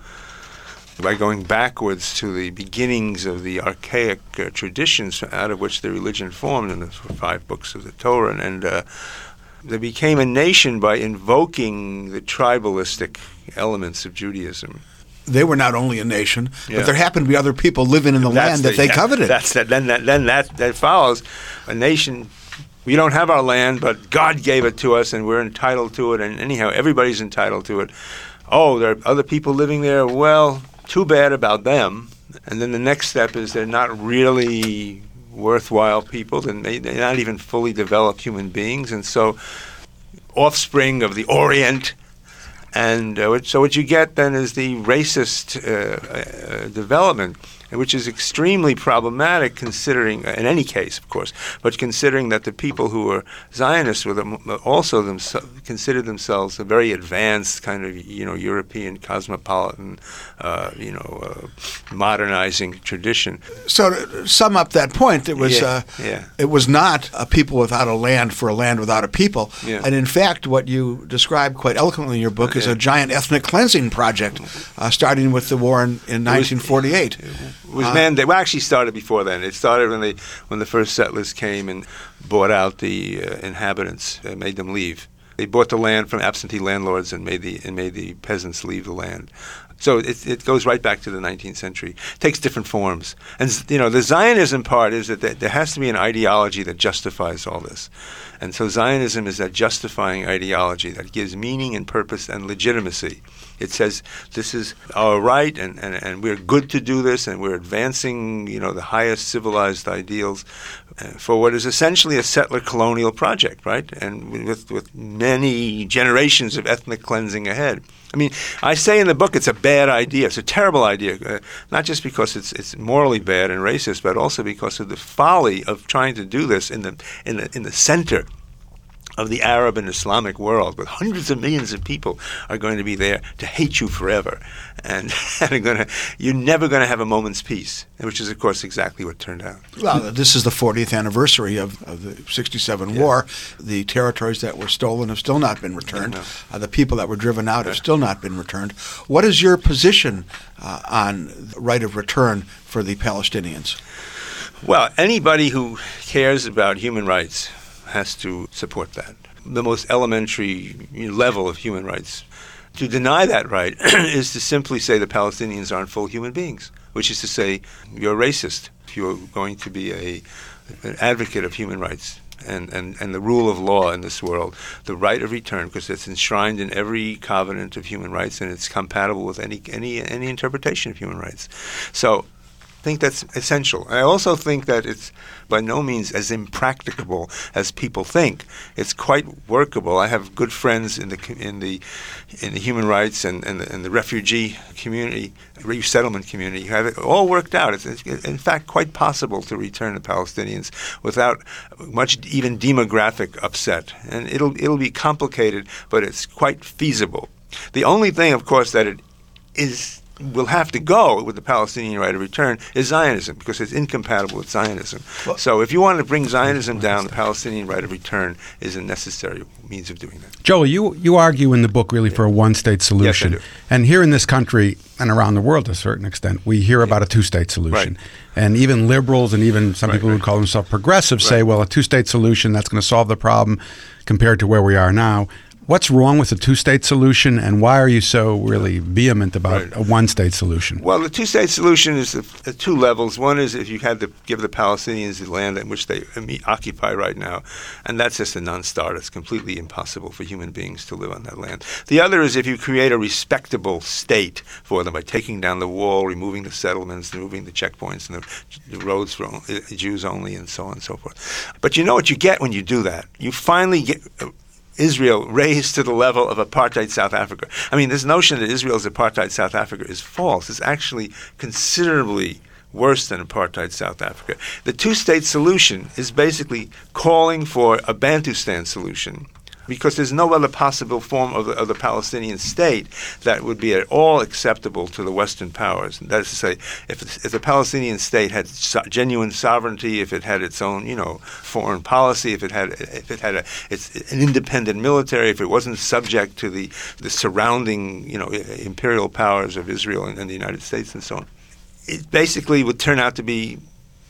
by going backwards to the beginnings of the archaic uh, traditions out of which the religion formed in the five books of the Torah. And, and uh, they became a nation by invoking the tribalistic elements of Judaism. They were not only a nation, Yeah. but there happened to be other people living in the That's land that the- they yeah, coveted. That's that. Then that. Then that. That follows. A nation. We don't have our land, but God gave it to us, and we're entitled to it. And anyhow, everybody's entitled to it. Oh, there are other people living there. Well, too bad about them. And then the next step is they're not really worthwhile people, and they, they're not even fully developed human beings, and so offspring of the Orient. And uh, so what you get then is the racist uh, uh, development, which is extremely problematic considering, in any case, of course, but considering that the people who were Zionists were them, also themse- considered themselves a very advanced kind of, you know, European cosmopolitan, uh, you know, uh, modernizing tradition. So to sum up that point, it was Yeah, uh, yeah. it was not a people without a land for a land without a people. Yeah. And in fact, what you describe quite eloquently in your book is Yeah. a giant ethnic cleansing project, uh, starting with the war in, in nineteen forty-eight. It was mandated. Well, actually, started before then. It started when they when the first settlers came and bought out the uh, inhabitants, uh, made them leave. They bought the land from absentee landlords and made the and made the peasants leave the land. So it it goes right back to the nineteenth century. It takes different forms, and you know the Zionism part is that there has to be an ideology that justifies all this, and so Zionism is that justifying ideology that gives meaning and purpose and legitimacy. It says this is our right, and, and, and we're good to do this, and we're advancing, you know, the highest civilized ideals uh, for what is essentially a settler colonial project, right? And with with many generations of ethnic cleansing ahead. I mean, I say in the book it's a bad idea. It's a terrible idea, uh, not just because it's it's morally bad and racist, but also because of the folly of trying to do this in the in the in the center of the Arab and Islamic world, with hundreds of millions of people are going to be there to hate you forever, and, and are going to, you're never going to have a moment's peace, which is, of course, exactly what turned out. Well, this is the fortieth anniversary of, of the sixty-seven Yeah. war. The territories that were stolen have still not been returned. No. Uh, the people that were driven out have still not been returned. What is your position uh, on the right of return for the Palestinians? Well, anybody who cares about human rights has to support that. The most elementary level of human rights. To deny that right is to simply say the Palestinians aren't full human beings, which is to say you're racist if you're going to be a, an advocate of human rights and, and, and the rule of law in this world, the right of return, because it's enshrined in every covenant of human rights and it's compatible with any any any interpretation of human rights. So I think that's essential. I also think that it's by no means as impracticable as people think. It's quite workable. I have good friends in the in the in the human rights and, and, the, and the refugee community, resettlement community, who have it all worked out. It's, it's in fact quite possible to return the Palestinians without much even demographic upset. And it'll it'll be complicated, but it's quite feasible. The only thing, of course, that it is will have to go with the Palestinian right of return is Zionism, because it's incompatible with Zionism. Well, so if you want to bring Zionism down, the Palestinian right of return is a necessary means of doing that. Joel, you, you argue in the book really yeah. for a one-state solution. Yes, I do. And here in this country, and around the world to a certain extent, we hear yeah. about a two-state solution. Right. And even liberals and even some right, people right. who call themselves progressive right. say, well, a two-state solution, that's going to solve the problem compared to where we are now. What's wrong with the two-state solution, and why are you so really vehement about right. a one-state solution? Well, the two-state solution is at two levels. One is if you had to give the Palestinians the land in which they occupy right now, and that's just a non-starter. It's completely impossible for human beings to live on that land. The other is if you create a respectable state for them by taking down the wall, removing the settlements, removing the checkpoints and the, the roads for Jews only, and so on and so forth. But you know what you get when you do that? You finally get Israel raised to the level of apartheid South Africa. I mean, this notion that Israel is apartheid South Africa is false. It's actually considerably worse than apartheid South Africa. The two-state solution is basically calling for a Bantustan solution, because there's no other possible form of the, of the Palestinian state that would be at all acceptable to the Western powers. And that is to say, if, if the Palestinian state had so- genuine sovereignty, if it had its own, you know, foreign policy, if it had, if it had a, it's an independent military, if it wasn't subject to the, the surrounding, you know, imperial powers of Israel and, and the United States and so on, it basically would turn out to be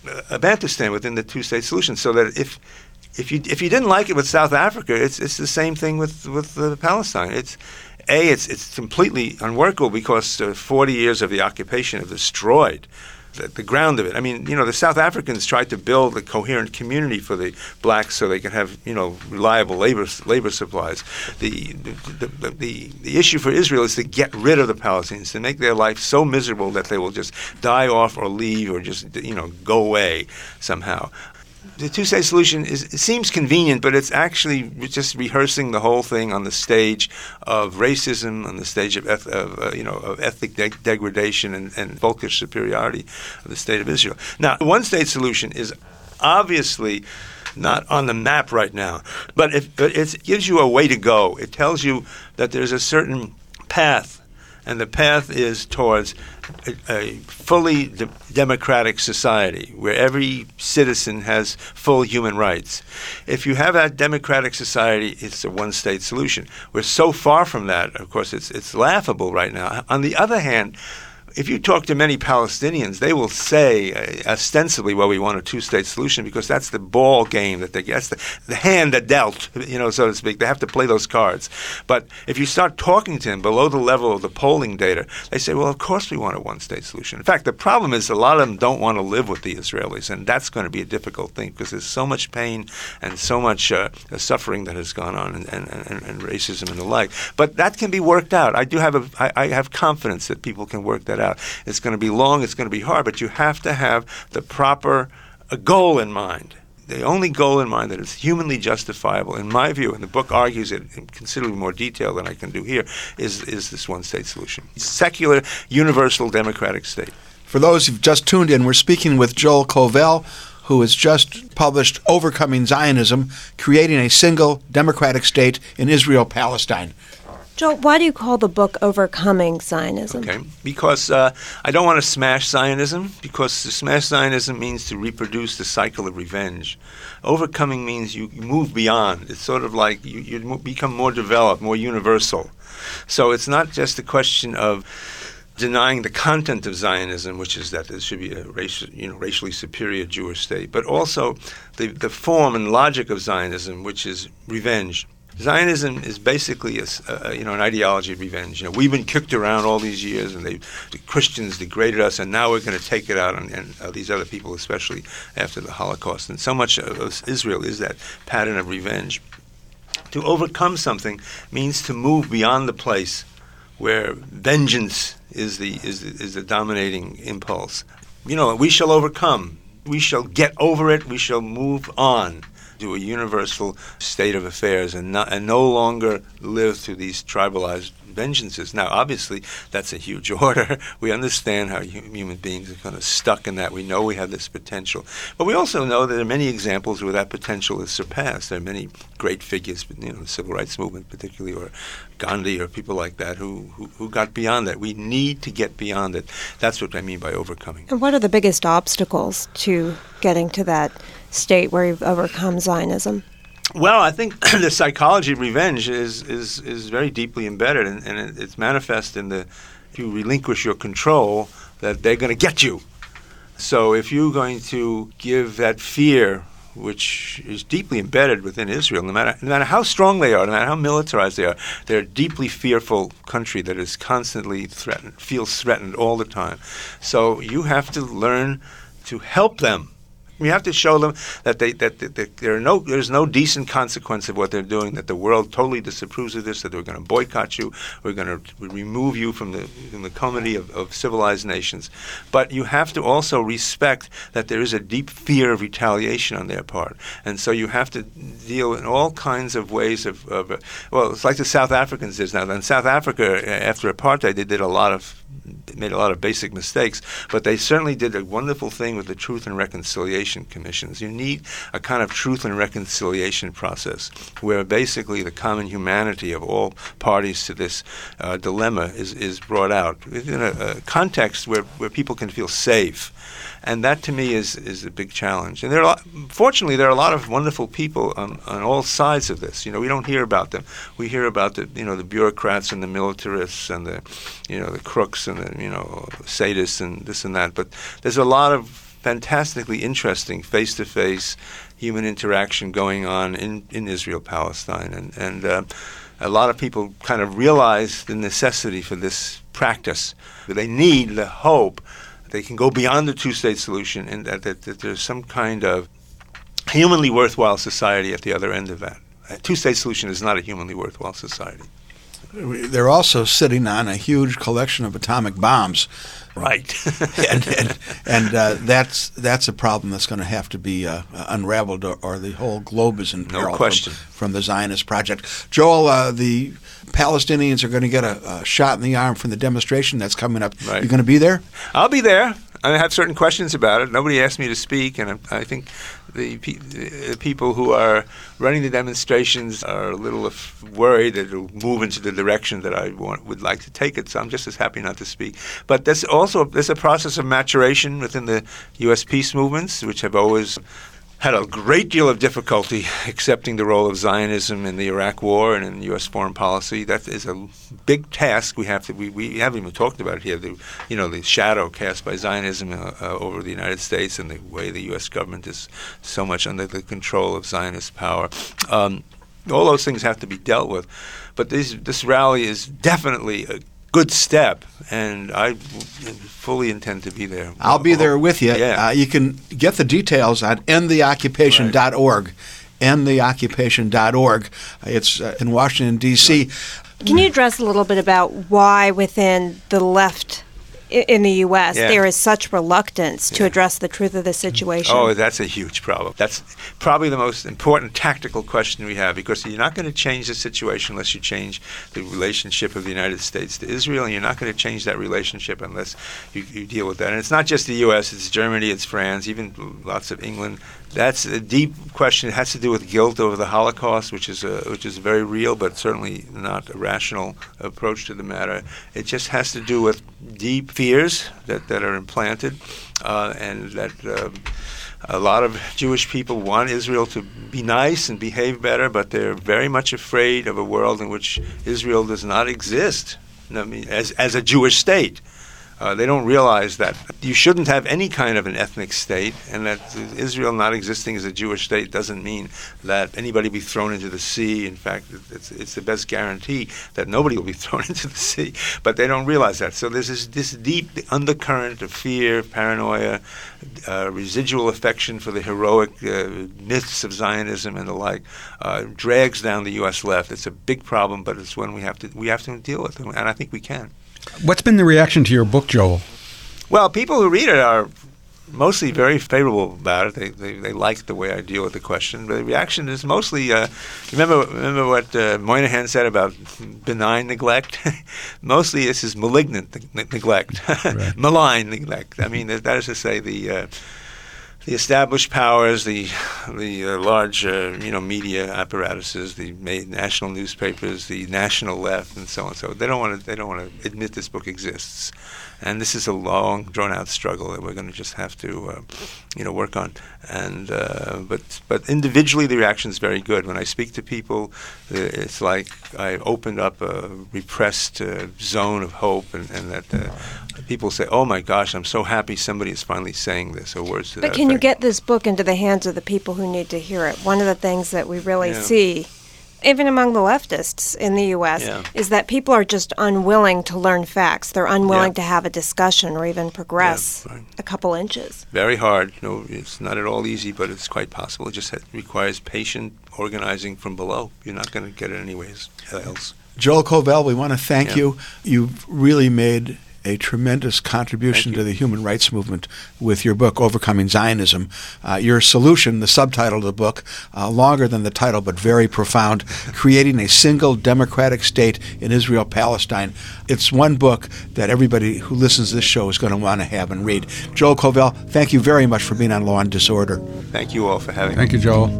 a Bantustan within the two-state solution. So that if If you if you didn't like it with South Africa, it's it's the same thing with with uh, Palestine. It's a it's it's completely unworkable because uh, forty years of the occupation have destroyed the, the ground of it. I mean, you know, the South Africans tried to build a coherent community for the blacks so they could have, you know, reliable labor labor supplies. The the, the the the issue for Israel is to get rid of the Palestinians, to make their life so miserable that they will just die off or leave or just, you know, go away somehow. The two-state solution is, it seems convenient, but it's actually just rehearsing the whole thing on the stage of racism, on the stage of, eth- of uh, you know, of ethnic de- degradation and, and folkish superiority of the state of Israel. Now, the one-state solution is obviously not on the map right now, but it, it gives you a way to go. It tells you that there's a certain path, and the path is towards a, a fully de- democratic society where every citizen has full human rights. If you have that democratic society, it's a one-state solution. We're so far from that, of course, it's it's laughable right now. On the other hand, if you talk to many Palestinians, they will say uh, ostensibly, well, we want a two-state solution because that's the ball game that they get. That's the, the hand that dealt, you know, so to speak. They have to play those cards. But if you start talking to them below the level of the polling data, they say, well, of course we want a one-state solution. In fact, the problem is a lot of them don't want to live with the Israelis, and that's going to be a difficult thing because there's so much pain and so much uh, suffering that has gone on and, and, and, and racism and the like. But that can be worked out. I do have a, I, I have confidence that people can work that out. It's going to be long, it's going to be hard, but you have to have the proper uh, goal in mind. The only goal in mind that is humanly justifiable, in my view, and the book argues it in considerably more detail than I can do here, is, is this one-state solution. Secular, universal, democratic state. For those who've just tuned in, we're speaking with Joel Covell, who has just published Overcoming Zionism, Creating a Single Democratic State in Israel-Palestine. Joel, why do you call the book Overcoming Zionism? Okay, because uh, I don't want to smash Zionism, because to smash Zionism means to reproduce the cycle of revenge. Overcoming means you, you move beyond. It's sort of like you, you become more developed, more universal. So it's not just a question of denying the content of Zionism, which is that there should be a racial, you know, racially superior Jewish state, but also the, the form and logic of Zionism, which is revenge. Zionism is basically a, a, you know, an ideology of revenge. You know, we've been kicked around all these years, and they, the Christians degraded us, and now we're going to take it out on and, uh, these other people, especially after the Holocaust. And so much of Israel is that pattern of revenge. To overcome something means to move beyond the place where vengeance is the is the, is the dominating impulse. You know, we shall overcome. We shall get over it. We shall move on to a universal state of affairs and, not, and no longer live through these tribalized vengeances. Now, obviously, that's a huge order. We understand how hu- human beings are kind of stuck in that. We know we have this potential. But we also know that there are many examples where that potential is surpassed. There are many great figures, you know, the civil rights movement particularly, or Gandhi or people like that who, who, who got beyond that. We need to get beyond it. That's what I mean by overcoming. And what are the biggest obstacles to getting to that state where you've overcome Zionism? Well, I think the psychology of revenge is is, is very deeply embedded, and, and it, it's manifest in the, if you relinquish your control, that they're going to get you. So if you're going to give that fear, which is deeply embedded within Israel, no matter, no matter how strong they are, no matter how militarized they are, they're a deeply fearful country that is constantly threatened, feels threatened all the time. So you have to learn to help them. You have to show them that they that, that, that there are no there's no decent consequence of what they're doing, that the world totally disapproves of this, that we're going to boycott you, we're going to remove you from the from the comity of, of civilized nations. But you have to also respect that there is a deep fear of retaliation on their part. And so you have to deal in all kinds of ways of, of uh, well, it's like the South Africans did now. In South Africa, after apartheid, they did a lot of made a lot of basic mistakes, but they certainly did a wonderful thing with the Truth and Reconciliation Commissions. You need a kind of truth and reconciliation process where basically the common humanity of all parties to this uh, dilemma is, is brought out in a, a context where, where people can feel safe. And that, to me, is is a big challenge. And there are, a lot, fortunately, there are a lot of wonderful people on, on all sides of this. You know, we don't hear about them. We hear about the you know the bureaucrats and the militarists and the you know the crooks and the you know sadists and this and that. But there's a lot of fantastically interesting face-to-face human interaction going on in, in Israel, Palestine, and and uh, a lot of people kind of realize the necessity for this practice. They need the hope. They can go beyond the two-state solution, and that, that, that there's some kind of humanly worthwhile society at the other end of that. A two-state solution is not a humanly worthwhile society. They're also sitting on a huge collection of atomic bombs. Right. and and, and uh, that's that's a problem that's going to have to be uh, unraveled, or, or the whole globe is in peril no question. From, from the Zionist project. Joel, uh, the Palestinians are going to get a, a shot in the arm from the demonstration that's coming up. Right. You going to be there? I'll be there. I have certain questions about it. Nobody asked me to speak, and I, I think the, pe- the people who are running the demonstrations are a little af- worried that it'll move into the direction that I want, would like to take it. So I'm just as happy not to speak. But there's also there's a process of maturation within the U S peace movements, which have always had a great deal of difficulty accepting the role of Zionism in the Iraq War and in U S foreign policy. That is a big task. We have to. We, we haven't even talked about it here. The, you know, the shadow cast by Zionism uh, uh, over the United States and the way the U S government is so much under the control of Zionist power. Um, all those things have to be dealt with. But this this rally is definitely a good step, and I fully intend to be there. I'll be there with you. Yeah. Uh, you can get the details on end the occupation dot org. Right. end the occupation dot org. It's uh, in Washington, D C Right. Can you address a little bit about why within the left i- in the U S Yeah. there is such reluctance to Yeah. address the truth of the situation? Oh, that's a huge problem. That's probably the most important tactical question we have, because you're not going to change the situation unless you change the relationship of the United States to Israel, and you're not going to change that relationship unless you, you deal with that. And it's not just the U S, it's Germany, it's France, even lots of England. That's a deep question. It has to do with guilt over the Holocaust, which is a, which is very real, but certainly not a rational approach to the matter. It just has to do with deep fears that, that are implanted, uh, and that uh, a lot of Jewish people want Israel to be nice and behave better, but they're very much afraid of a world in which Israel does not exist, I mean, as as a Jewish state. Uh, they don't realize that you shouldn't have any kind of an ethnic state, and that Israel not existing as a Jewish state doesn't mean that anybody be thrown into the sea. In fact, it's, it's the best guarantee that nobody will be thrown into the sea. But they don't realize that. So there's this, this deep undercurrent of fear, paranoia, uh, residual affection for the heroic uh, myths of Zionism and the like, uh, drags down the U S left. It's a big problem, but it's one we have to we have to deal with, and I think we can. What's been the reaction to your book, Joel? Well, people who read it are mostly very favorable about it. They, they they like the way I deal with the question. But the reaction is mostly, uh, remember remember what uh, Moynihan said about benign neglect? Mostly this is malignant ne- neglect, right. Malign neglect. I mean, that is to say the... Uh, The established powers, the the uh, large uh, you know media apparatuses, the ma- national newspapers, the national left, and so on. So they don't want to they don't want to admit this book exists, and this is a long, drawn-out struggle that we're going to just have to uh, you know work on. And uh, but but individually, the reaction is very good. When I speak to people, uh, it's like I opened up a repressed uh, zone of hope, and, and that. Uh, People say, "Oh my gosh, I'm so happy somebody is finally saying this," or words to but that can you effect. get this book into the hands of the people who need to hear it? One of the things that we really Yeah. see, even among the leftists in the U S, Yeah. is that people are just unwilling to learn facts. They're unwilling Yeah. to have a discussion or even progress Yeah, right. a couple inches. Very hard. You know, it's not at all easy, but it's quite possible. It just ha- requires patient organizing from below. You're not going to get it anyways else. Joel Covell, we want to thank Yeah. you. You've really made a tremendous contribution Thank to you. the human rights movement with your book, Overcoming Zionism. Uh, your solution, the subtitle of the book, uh, longer than the title but very profound, Creating a Single Democratic State in Israel-Palestine. It's one book that everybody who listens to this show is going to want to have and read. Joel Covell, thank you very much for being on Law and Disorder. Thank you all for having Thank me. you, Joel.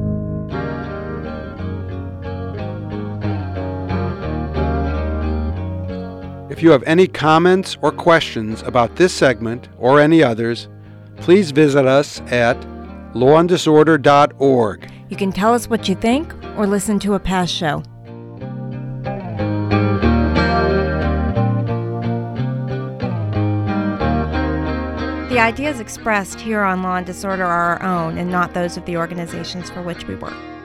If you have any comments or questions about this segment or any others, please visit us at law and disorder dot org. You can tell us what you think or listen to a past show. The ideas expressed here on Law and Disorder are our own and not those of the organizations for which we work.